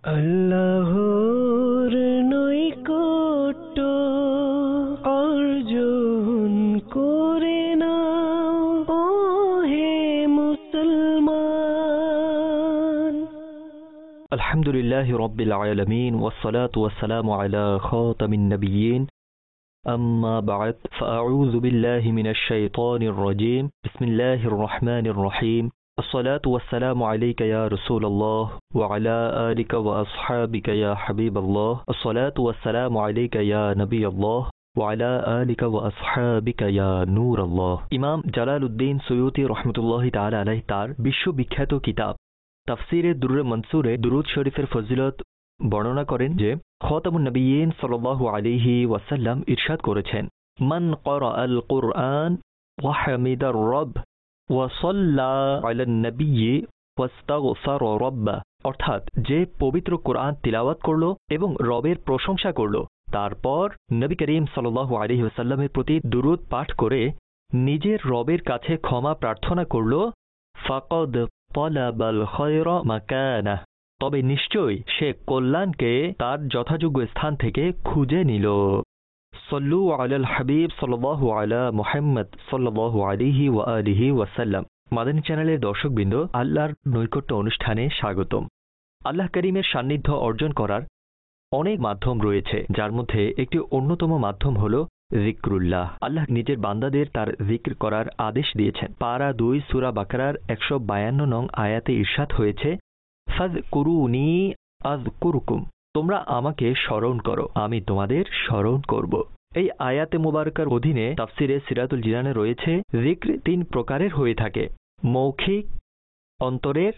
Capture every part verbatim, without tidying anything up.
আল্লাহর নৈকট্য অর্জন করে নাও ও হে মুসলমান। আলহামদুলিল্লাহি রাব্বিল আলামিন ওয়াসসালাতু ওয়াসসালামু আলা খাতামিন নাবিয়্যিন আম্মা বা'দ ফাআউযু বিল্লাহি মিনাশ শাইতানির রাজীম বিসমিল্লাহির রহমানির রহিম الصلاة والسلام عليك يا رسول الله وعلى آلك وأصحابك يا حبيب الله الصلاة والسلام عليك يا نبي الله وعلى آلك وأصحابك يا نور الله ইমাম জালালউদ্দিন সুয়ুতি রাহমাতুল্লাহি তাআলা আলাইহি তার বিশ্ববিখ্যাত কিতাব তাফসিরে দুররে মনসুরে দুরূদ শরীফের ফজিলত বর্ণনা করেন যে খাতামুন নবিয়্যিন সাল্লাল্লাহু আলাইহি ওয়াসাল্লাম ইরশাদ করেছেন, মান ক্বারাআল কুরআন ওয়া হামিদার রব ওয়াসাল্লা আলান নবিয়্যি ওয়াস্তাগফার রাব্বা, অর্থাৎ যে পবিত্র কোরআন তিলাওয়াত করল এবং রবের প্রশংসা করল, তারপর নবী করিম সাল্লাল্লাহু আলাইহি ওয়াসাল্লামের প্রতি দুরূদ পাঠ করে নিজের রবের কাছে ক্ষমা প্রার্থনা করল, ফাকাদ তালাবাল খায়রা মাকানা, তবে নিশ্চয়ই সে কল্যাণকে তার যথাযোগ্য স্থান থেকে খুঁজে নিল। সল্লু আলাল হাবিব সাল্লাল্লাহু আলা মুহাম্মদ সাল্লাল্লাহু আলাইহি ওয়া আলিহি ওয়াসাল্লাম। মাদানী চ্যানেলের দর্শকবৃন্দ, আল্লাহর নৈকট্য অনুষ্ঠানে স্বাগতম। আল্লাহ করিমের সান্নিধ্য অর্জন করার অনেক মাধ্যম রয়েছে, যার মধ্যে একটি অন্যতম মাধ্যম হল যিকরুল্লাহ। আল্লাহ নিজের বান্দাদের তার যিকর করার আদেশ দিয়েছেন। পারা দুই সূরা বাকারার একশো বায়ান্ন নং আয়াতে ইরশাদ হয়েছে, ফাযকুরুনি আযকুরকুম, তোমরা আমাকে স্মরণ করো, আমি তোমাদের স্মরণ করব। এই আয়াতে মুবারকার অধীনে তাফসিরে সিরাতুল জিনানে রয়েছে, যিকর তিন প্রকারের হয়ে থাকে: মৌখিক, অন্তরের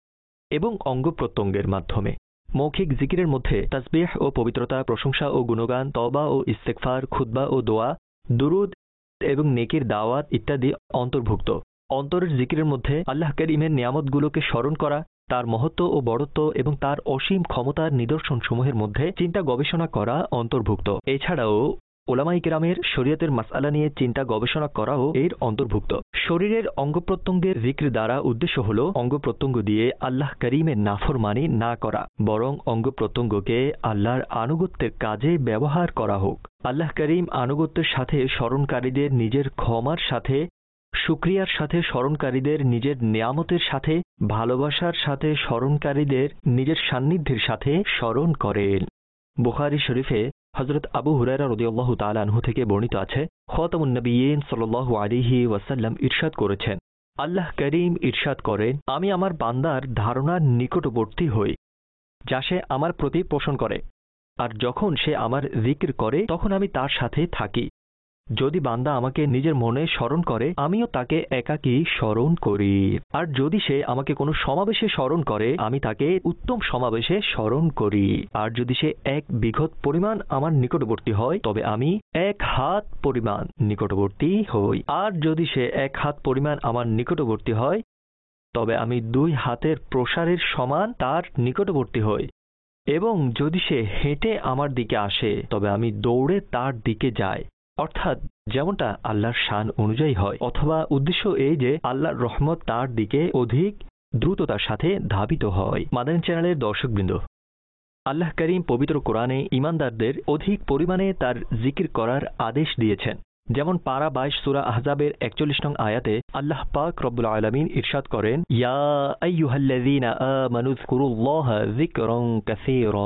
এবং অঙ্গ প্রত্যঙ্গের মাধ্যমে। মৌখিক যিকিরের মধ্যে তাসবিহ ও পবিত্রতা, প্রশংসা ও গুণগান, তওবা ও ইস্তেগফার, খুতবা ও দোয়া, দুরূদ এবং নেকির দাওয়াত ইত্যাদি অন্তর্ভুক্ত। অন্তরের যিকিরের মধ্যে আল্লাহ করিমের নিয়ামতগুলোকে স্মরণ করা, তার মহত্ব ও বড়ত্ব এবং তার অসীম ক্ষমতার নিদর্শনসমূহের মধ্যে চিন্তা গবেষণা করা অন্তর্ভুক্ত। এছাড়াও উলামায়ে কেরামের শরীয়তের মাসআলা নিয়ে চিন্তা গবেষণা করাও এর অন্তর্ভুক্ত। শরীরের অঙ্গ প্রত্যঙ্গের যিকর দ্বারা উদ্দেশ্য হল অঙ্গ প্রত্যঙ্গ দিয়ে আল্লাহ করিমের নাফরমানি না করা, বরং অঙ্গ প্রত্যঙ্গকে আল্লাহর আনুগত্যের কাজে ব্যবহার করা হোক। আল্লাহ করিম আনুগত্যের সাথে স্মরণকারীদের নিজের ক্ষমার সাথে, শুকরিয়ার সাথে স্মরণকারীদের নিজের নিয়ামতের সাথে, ভালোবাসার সাথে স্মরণকারীদের নিজের সান্নিধ্যের সাথে স্মরণ করেন। বুখারী শরীফে হযরত আবু হুরায়রা রাদিয়াল্লাহু তাআলা আনহু থেকে বর্ণিত আছে, খাতামুন নবিয়্যিন সাল্লাল্লাহু আলাইহি ওয়াসাল্লাম ইরশাদ করেছেন, আল্লাহ করিম ইরশাদ করেন, আমি আমার বান্দার ধারণার নিকটবর্তী হই যা সে আমার প্রতি পোষণ করে, আর যখন সে আমার যিকর করে তখন আমি তার সাথে থাকি। যদি বান্দা আমাকে নিজের মনে স্মরণ করে, আমিও তাকে একাকী স্মরণ করি। আর যদি সে আমাকে কোনো সমাবেশে স্মরণ করে, আমি তাকে উত্তম সমাবেশে স্মরণ করি। আর যদি সে এক বিঘত পরিমাণ আমার নিকটবর্তী হয়, তবে আমি এক হাত পরিমাণ নিকটবর্তী হই। আর যদি সে এক হাত পরিমাণ আমার নিকটবর্তী হয়, তবে আমি দুই হাতের প্রসারের সমান তার নিকটবর্তী হই। এবং যদি সে হেঁটে আমার দিকে আসে, তবে আমি দৌড়ে তার দিকে যাই। অর্থাৎ যেমনটা আল্লাহর শান অনুযায়ী হয়, অথবা উদ্দেশ্য এই যে আল্লাহর রহমত তার দিকে অধিক দ্রুততার সাথে ধাবিত হয়। মাদানী চ্যানেলের দর্শকবৃন্দ, আল্লাহ করিম পবিত্র কোরআনে ঈমানদারদের অধিক পরিমাণে তার যিকর করার আদেশ দিয়েছেন। যেমন পারা বাইশ সূরা আহজাবের একচল্লিশ নং আয়াতে আল্লাহ পাক রব্বুল আলামিন ইরশাদ করেন, ইয়া আইয়ুহাল্লাযীনা আমানু যকুরুল্লাহা যিকরান কাসীরা,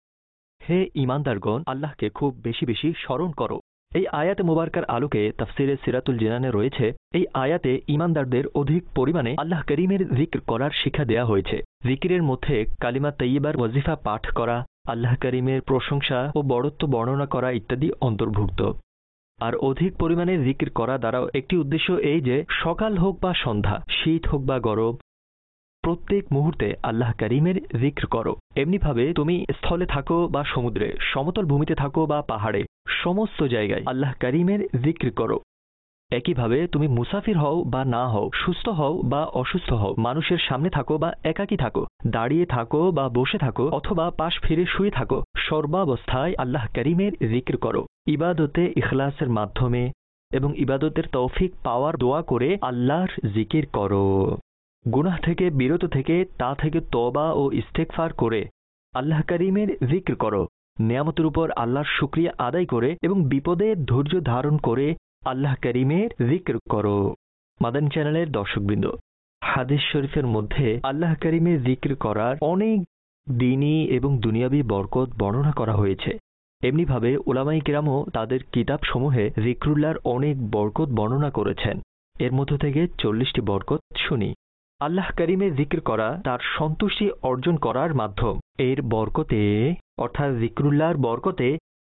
হে ঈমানদারগণ, আল্লাহকে খুব বেশি বেশি স্মরণ করো। এই আয়াতে মুবারকার আলোকে তাফসিরে সিরাতুল জিনানে রয়েছে, এই আয়াতে ঈমানদারদের অধিক পরিমাণে আল্লাহ করিমের যিকর করার শিক্ষা দেয়া হয়েছে। যিকরের মধ্যে কালিমা তাইয়্যিবার ওয়াজিফা পাঠ করা, আল্লাহ করিমের প্রশংসা ও বড়ত্ব বর্ণনা করা ইত্যাদি অন্তর্ভুক্ত। আর অধিক পরিমাণে যিকর করা দ্বারাও একটি উদ্দেশ্য এই যে সকাল হোক বা সন্ধ্যা, শীত হোক বা গরম, প্রত্যেক মুহূর্তে আল্লাহ করিমের যিকর করো। এমনিভাবে তুমি স্থলে থাকো বা সমুদ্রে, সমতল ভূমিতে থাকো বা পাহাড়ে, সমস্ত জায়গায় আল্লাহ করিমের যিকর করো। একইভাবে তুমি মুসাফির হও বা না হও, সুস্থ হও বা অসুস্থ হও, মানুষের সামনে থাকো বা একাকী থাকো, দাঁড়িয়ে থাকো বা বসে থাকো, অথবা পাশ ফিরে শুয়ে থাকো, সর্বাবস্থায় আল্লাহ করিমের যিকর করো। ইবাদতে ইখলাসের মাধ্যমে এবং ইবাদতের তৌফিক পাওয়ার দোয়া করে আল্লাহর যিকর করো। গুনাহ থেকে বিরত থেকে তা থেকে তওবা ও ইস্তেগফার করে আল্লাহ করিমের জিক্র করো, নিয়ামতের উপর আল্লাহর শুকরিয়া আদায় করে এবং বিপদে ধৈর্য ধারণ করে আল্লাহ করিমের জিক্র করো। মাদানী চ্যানেলের দর্শকবৃন্দ, হাদিস শরীফের মধ্যে আল্লাহ করিমের জিক্র করার অনেক দ্বীনি এবং দুনিয়াবি বরকত বর্ণনা করা হয়েছে। এমনিভাবে উলামায়ে কেরামও তাদের কিতাবসমূহে জিক্রুল্লাহর অনেক বরকত বর্ণনা করেছেন। এর মধ্য থেকে চল্লিশটি বরকত শুনি। আল্লাহ করিমের জিক্র করা তার সন্তুষ্টি অর্জন করার মাধ্যম। এর বরকতে অর্থাৎ জিক্রুল্লাহর বরকতে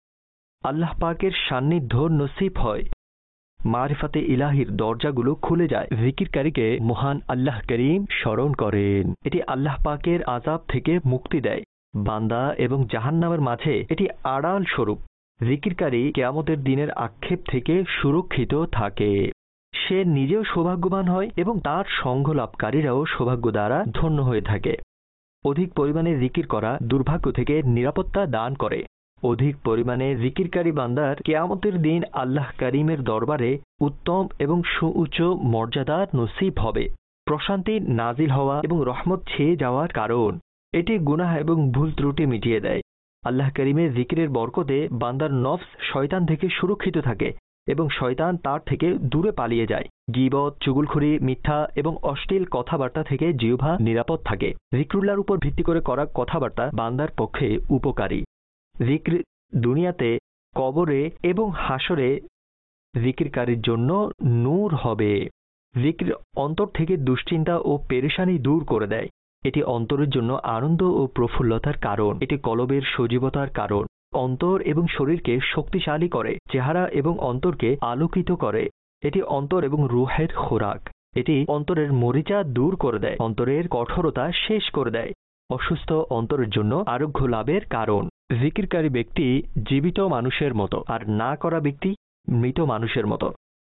আল্লাহ পাকের সান্নিধ্য নসিব হয়, মারিফাতে ইলাহির দরজাগুলো খুলে যায়, জিকিরকারীকে মহান আল্লাহ করিম স্মরণ করেন। এটি আল্লাহ পাকের আযাব থেকে মুক্তি দেয়, বান্দা এবং জাহান্নামের মাঝে এটি আড়াল স্বরূপ। জিকিরকারী কিয়ামতের দিনের আক্ষেপ থেকে সুরক্ষিত থাকে। সে নিজেও সৌভাগ্যবান হয় এবং তার সঙ্গ লাভকারীরাও সৌভাগ্য দ্বারা ধন্য হয়ে থাকে। অধিক পরিমাণে জিকির করা দুর্ভাগ্য থেকে নিরাপত্তা দান করে। অধিক পরিমাণে জিকিরকারী বান্দার কিয়ামতের দিন আল্লাহ করিমের দরবারে উত্তম এবং সুউচ্চ মর্যাদার নসিব হবে। প্রশান্তি নাজিল হওয়া এবং রহমত ছেয়ে যাওয়ার কারণ। এটি গুনাহ এবং ভুল ত্রুটি মিটিয়ে দেয়। আল্লাহ করিমের জিকিরের বরকতে বান্দার নফস শয়তান থেকে সুরক্ষিত থাকে এবং শয়তান তার থেকে দূরে পালিয়ে যায়। গীবত, চুগলখড়ি, মিথ্যা এবং অশ্লীল কথাবার্তা থেকে জিহ্বা নিরাপদ থাকে। জিক্রুল্লাহর উপর ভিত্তি করে করা কথাবার্তা বান্দার পক্ষে উপকারী। জিক্র দুনিয়াতে, কবরে এবং হাসরে জিকিরকারীর জন্য নূর হবে। জিক্র অন্তর থেকে দুশ্চিন্তা ও পেরেশানি দূর করে দেয়। এটি অন্তরের জন্য আনন্দ ও প্রফুল্লতার কারণ। এটি কলবের সজীবতার কারণ। অন্তর এবং শরীরকে শক্তিশালী করে, চেহারা এবং অন্তরকে আলোকিত করে। এটি অন্তর এবং রূহের খোরাক। এটি অন্তরের মরিচা দূর করে দেয়, অন্তরের কঠোরতা শেষ করে দেয়, অসুস্থ অন্তরের জন্য আরোগ্য লাভের কারণ। জিকিরকারী ব্যক্তি জীবিত মানুষের মতো, আর না করা ব্যক্তি মৃত মানুষের মতো।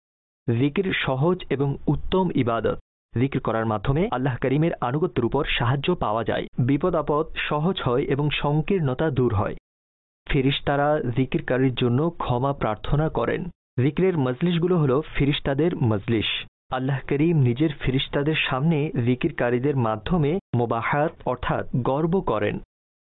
জিকির সহজ এবং উত্তম ইবাদত। জিকির করার মাধ্যমে আল্লাহ করিমের আনুগত্যের উপর সাহায্য পাওয়া যায়, বিপদ আপদ সহজ হয় এবং সংকীর্ণতা দূর হয়। ফেরেশতারা জিকিরকারীর জন্য ক্ষমা প্রার্থনা করেন। জিকিরের মজলিসগুলো হল ফেরেশতাদের মজলিস। আল্লাহ করিম নিজের ফেরেশতাদের সামনে জিকিরকারীদের মাধ্যমে মুবাহাত অর্থাৎ গর্ব করেন।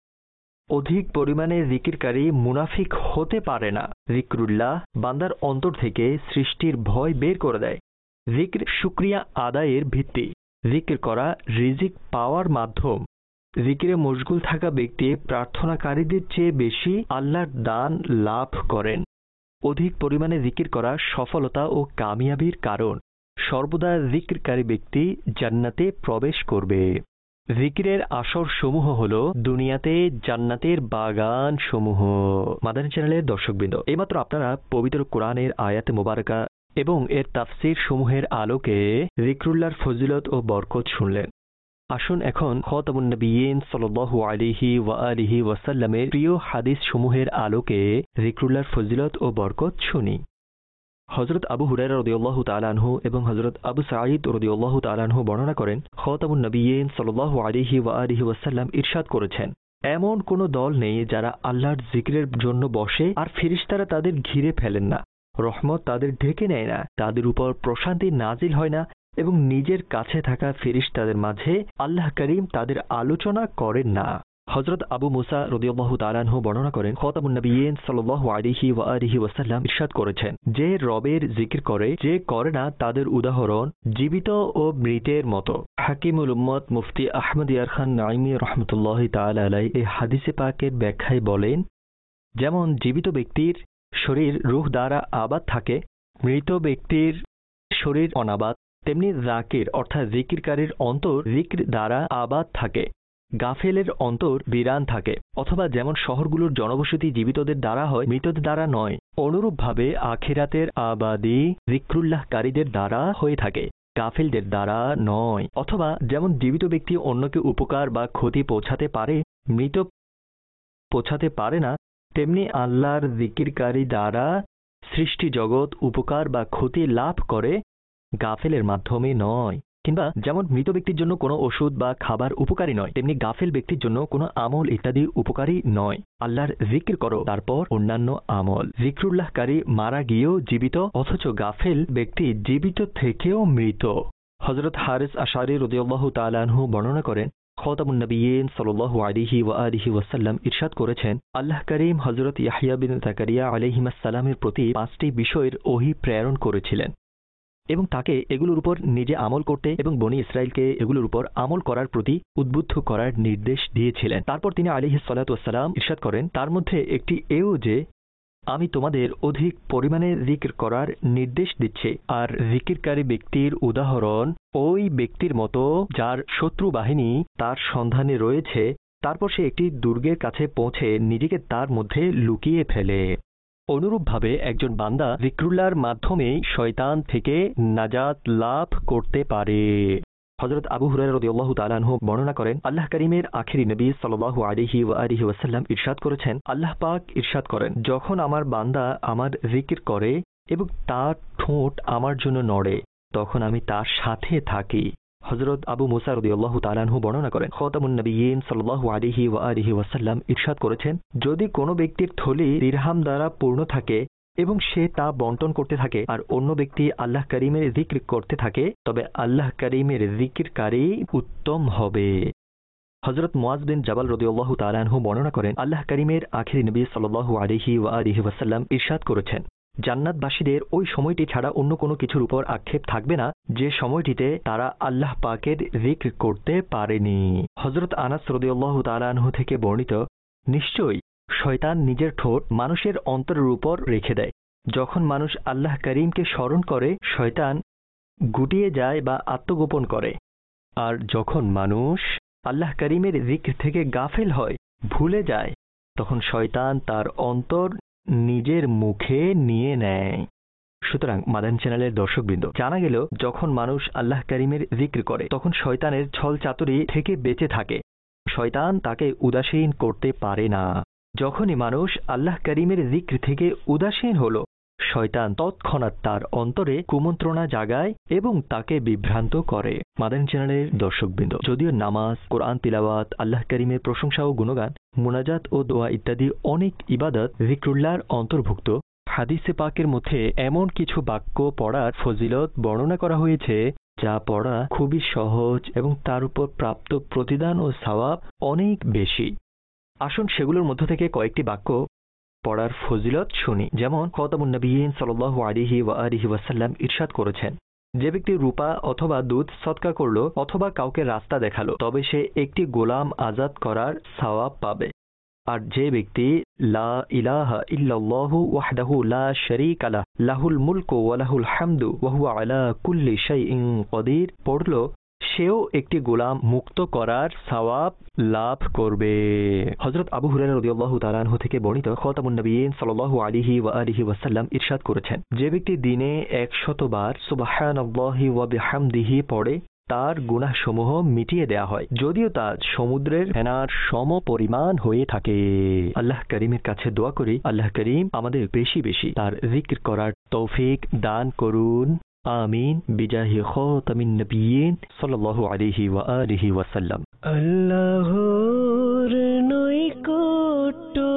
অধিক পরিমাণে জিকিরকারী মুনাফিক হতে পারে না। জিক্রুল্লাহ বান্দার অন্তর থেকে সৃষ্টির ভয় বের করে দেয়। জিক্র শুকরিয়া আদায়ের ভিত্তি। জিকির করা রিজিক পাওয়ার মাধ্যম। জিকিরে মশগুল থাকা ব্যক্তি প্রার্থনাকারীদের চেয়ে বেশি আল্লাহর দান লাভ করেন। অধিক পরিমাণে জিকির করা সফলতা ও কামিয়াবির কারণ। সর্বদা জিকিরকারী ব্যক্তি জান্নাতে প্রবেশ করবে। জিকিরের আসর সমূহ হল দুনিয়াতে জান্নাতের বাগান সমূহ। মাদানী চ্যানেলের দর্শকবৃন্দ, এইমাত্র আপনারা পবিত্র কোরআনের আয়াতে মোবারকা এবং এর তাফসীর সমূহের আলোকে জিক্রুল্লাহর ফজিলত ও বরকত শুনলেন। আসুন এখন খাতামুন নবিয়্যিন সাল্লাল্লাহু আলাইহি ওয়া আলিহি ওয়াসাল্লামের প্রিয় হাদিস সমূহের আলোকে জিক্রুল্লাহর ফজিলত ও বরকত শুনি। হযরত আবু হুরায়রা রাদিয়াল্লাহু তাআলা আনহু এবং হযরত আবু সাঈদ রাদিয়াল্লাহু তাআলা আনহু বর্ণনা করেন, খাতামুন নবিয়্যিন সাল্লাল্লাহু আলাইহি ওয়া আলিহি ওয়াসাল্লাম ইরশাদ করেছেন, এমন কোন দল নেই যারা আল্লাহর জিকিরের জন্য বসে আর ফেরেশতারা তাদের ঘিরে ফেলেন না, রহমত তাদের ঢেকে নেয় না, তাদের উপর প্রশান্তি নাজিল হয় না এবং নিজের কাছে থাকা ফেরেশতাদের মাঝে আল্লাহ করিম তাদের আলোচনা করেন না। হযরত আবু মুসা রাদিয়াল্লাহু তাআলা আনহু বর্ণনা করেন, খাতামুন নবিয়্যিন সাল্লাল্লাহু আলাইহি ওয়া আলিহি ওয়াসাল্লাম ইরশাদ করেছেন, যে রবের জিকির করে, যে করে না, তাদের উদাহরণ জীবিত ও মৃতের মতো। হাকিমুল উম্মত মুফতি আহমদ ইয়ার খান নাঈমি রাহমাতুল্লাহি তাআলা আলাইহি এই হাদিসে পাকের ব্যাখ্যায় বলেন, যেমন জীবিত ব্যক্তির শরীর রূহ দ্বারা আবাদ থাকে, মৃত ব্যক্তির শরীর অনাবাদ, তেমনি জাকির অর্থাৎ জিকিরকারীর অন্তর জিকির দ্বারা আবাদ থাকে, গাফেলের অন্তর বিরান থাকে। অথবা যেমন শহরগুলোর জনবসতি জীবিতদের দ্বারা হয়, মৃতদের দ্বারা নয়, অনুরূপভাবে আখিরাতের আবাদি জিক্রুল্লাহকারীদের দ্বারা হয়ে থাকে, গাফেলদের দ্বারা নয়। অথবা যেমন জীবিত ব্যক্তি অন্যকে উপকার বা ক্ষতি পৌঁছাতে পারে, মৃত পৌঁছাতে পারে না, তেমনি আল্লাহর জিকিরকারী দ্বারা সৃষ্টি জগৎ উপকার বা ক্ষতি লাভ করে, গাফেলের মাধ্যমে নয়। কিংবা যেমন মৃত ব্যক্তির জন্য কোনো ওষুধ বা খাবার উপকারী নয়, তেমনি গাফেল ব্যক্তির জন্য কোনো আমল ইত্যাদি উপকারী নয়। আল্লাহর জিকির করো, তারপর অন্যান্য আমল। জিক্রুল্লাহকারী মারা গিয়েও জীবিত, অথচ গাফেল ব্যক্তি জীবিত থেকেও মৃত। হযরত হারিস আশআরী রাদিয়াল্লাহু তাআলা আনহু বর্ণনা করেন, খাতামুন নবিয়্যিন সাল্লাল্লাহু আলাইহি ওয়া আলিহি ওয়াসাল্লাম ইরশাদ করেছেন, আল্লাহ করিম হযরত ইয়াহইয়া বিন যাকারিয়া আলাইহিস সালামের প্রতি পাঁচটি বিষয়ের ওহী প্রেরণ করেছিলেন এবং তাকে এগুলোর উপর নিজে আমল করতে এবং বনী ইসরাইলকে এগুলোর উপর আমল করার প্রতি উদ্বুদ্ধ করার নির্দেশ দিয়েছিলেন। তারপর তিনি আলাইহিস সালাতু ওয়াস সালাম ইরশাদ করেন, তার মধ্যে একটি এও যে আমি তোমাদের অধিক পরিমাণে জিকির করার নির্দেশ দিচ্ছি, আর জিকিরকারী ব্যক্তির উদাহরণ ওই ব্যক্তির মতো যার শত্রু বাহিনী তার সন্ধানে রয়েছে, তারপর সে একটি দুর্গের কাছে পৌঁছে নিজেকে তার মধ্যে লুকিয়ে ফেলে। অনুরূপভাবে একজন বান্দা জিকরুল্লাহর মাধ্যমেই শয়তান থেকে নাজাত লাভ করতে পারে। হযরত আবু হুরায়রা রাদিয়াল্লাহু তাআলা আনহু বর্ণনা করেন, আল্লাহ কারীমের আখেরি নবী সাল্লাল্লাহু আলাইহি ওয়া আলিহি ওয়াসাল্লাম ইরশাদ করেছেন, আল্লাহ পাক ইরশাদ করেন, যখন আমার বান্দা আমার জিকির করে এবং তার ঠোঁট আমার জন্য নড়ে, তখন আমি তার সাথে থাকি। হযরত আবু মুসা রাদিয়াল্লাহু তাআলা আনহু বর্ণনা করেন, খাতামুন নবিয়্যিন সাল্লাল্লাহু আলাইহি ওয়া আলিহি ওয়াসাল্লাম ইরশাদ করেছেন, যদি কোনো ব্যক্তির থলি দিরহাম দ্বারা পূর্ণ থাকে এবং সে তা বন্টন করতে থাকে আর অন্য ব্যক্তি আল্লাহ করিমের জিকির করতে থাকে, তবে আল্লাহ করিমের জিকিরকারী উত্তম হবে। হযরত মুআজ বিন জাবাল রাদিয়াল্লাহু তাআলা আনহু বর্ণনা করেন, আল্লাহ করিমের আখেরি নবী সাল্লাল্লাহু আলাইহি ওয়া আলিহি ওয়াসাল্লাম ইরশাদ করেছেন, জান্নাতবাসীদের ওই সময়টি ছাড়া অন্য কোনো কিছুর উপর আক্ষেপ থাকবে না যে সময়টিতে তারা আল্লাহ পাকের জিকির করতে পারেনি। হযরত আনাস রাদিয়াল্লাহু তাআলা আনহু থেকে বর্ণিত, নিশ্চয়ই শয়তান নিজের ঠোঁট মানুষের অন্তরের উপর রেখে দেয়। যখন মানুষ আল্লাহ করিমকে স্মরণ করে, শয়তান গুটিয়ে যায় বা আত্মগোপন করে, আর যখন মানুষ আল্লাহ করিমের জিকির থেকে গাফেল হয়, ভুলে যায়, তখন শয়তান তার অন্তর নিজের মুখে নিয়ে নেয়। সুতরাং মাদানী চ্যানেলের দর্শকবৃন্দ, জানা গেল যখন মানুষ আল্লাহ করিমের জিকির করে তখন শয়তানের ছল চাতুরি থেকে বেঁচে থাকে, শয়তান তাকে উদাসীন করতে পারে না। যখনই মানুষ আল্লাহ করিমের জিকির থেকে উদাসীন হলো, শয়তান তৎক্ষণাৎ তার অন্তরে কুমন্ত্রণা জাগায় এবং তাকে বিভ্রান্ত করে। মাদানী চ্যানেলের দর্শকবৃন্দ, যদিও নামাজ, কোরআন তিলাওয়াত, আল্লাহ করিমের প্রশংসা ও গুণগান, মুনাজাত ও দোয়া ইত্যাদি অনেক ইবাদত জিকরুল্লাহর অন্তর্ভুক্ত, হাদিসে পাকের মধ্যে এমন কিছু বাক্য পড়ার ফজিলত বর্ণনা করা হয়েছে যা পড়া খুবই সহজ এবং তার উপর প্রাপ্ত প্রতিদান ও সওয়াব অনেক বেশি। আসুন সেগুলোর মধ্য থেকে কয়েকটি বাক্য পড়ার ফজিলত শুনি। যেমন খাতামুন নবিয়্যিন সাল্লাল্লাহু আলাইহি ওয়া আলিহি ওয়াসাল্লাম ইরশাদ করেছেন, যে ব্যক্তি রূপা অথবা দুধ সদকা করলো অথবা কাউকে রাস্তা দেখালো, তবে সে একটি গোলাম আজাদ করার সওয়াব পাবে। আর যে ব্যক্তি লা ইলাহা ইল্লাল্লাহু ওয়াহদাহু লা শারীকা লাহ লাহুল মুলকু ওয়া লাহুল হামদু ওয়া হুয়া আলা কুল্লি শাইইন কদির পড়লো, সেও একটি গোলাম মুক্ত করার সওয়াব লাভ করবে। হযরত আবু হুরায়রা রাদিয়াল্লাহু তাআলা আনহু থেকে বর্ণিত, খাতামুন নবিয়্যিন সাল্লাল্লাহু আলাইহি ওয়া আলিহি ওয়াসাল্লাম ইরশাদ করেছেন, যে ব্যক্তি দিনে একশত বার সুবহানাল্লাহি ওয়া বিহামদিহি পড়ে, তার গুনাহসমূহ মিটিয়ে দেয়া হয়, যদিও তা সমুদ্রের ফেনার সম পরিমাণ হয়ে থাকে। আল্লাহ করিমের কাছে দোয়া করি, আল্লাহ করিম আমাদের বেশি বেশি তার জিকির করার তৌফিক দান করুন। আমিন বিজাহি খাতামিন নবিয়্যিন সাল্লাল্লাহু আলাইহি ওয়া আলিহি ওয়াসাল্লাম। আল্লাহর নৈকট্য